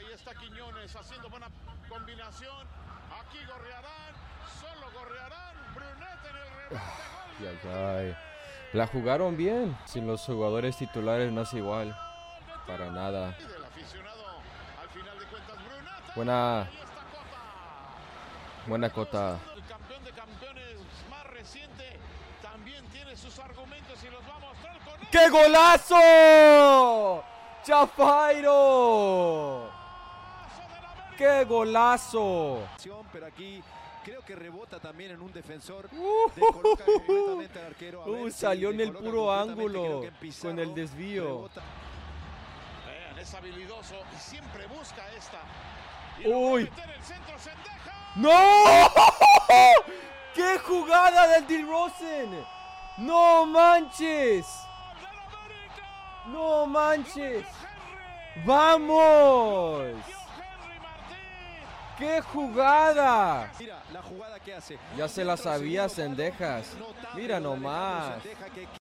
Ahí está Quiñones haciendo buena combinación. Aquí Gorriarán, solo Gorriarán. Brunet en el remate. Gol. Ay. La jugaron bien. Sin los jugadores titulares no es igual. Para nada. Del aficionado, al final de cuentas, Brunet. Buena. Ahí está Cota. Buena Cota. El campeón de campeones más reciente también tiene sus argumentos y los va a mostrar con él. ¡Qué golazo! ¡Chafairo! ¡Qué golazo! Pero aquí creo que rebota también en un defensor. Descoloca completamente al arquero. A ver si Salió en el descoloca puro completamente, ángulo creo que en Pizarro con el desvío. rebota. Vean, es habilidoso y siempre busca esta. ¡Uy! Meter el centro, Sendeja. ¡No! ¡Qué jugada del DeRozan! ¡No manches! ¡No manches! ¡Vamos! ¡Qué jugada! Mira la jugada que hace. Ya se la sabía Sendejas. Mira nomás.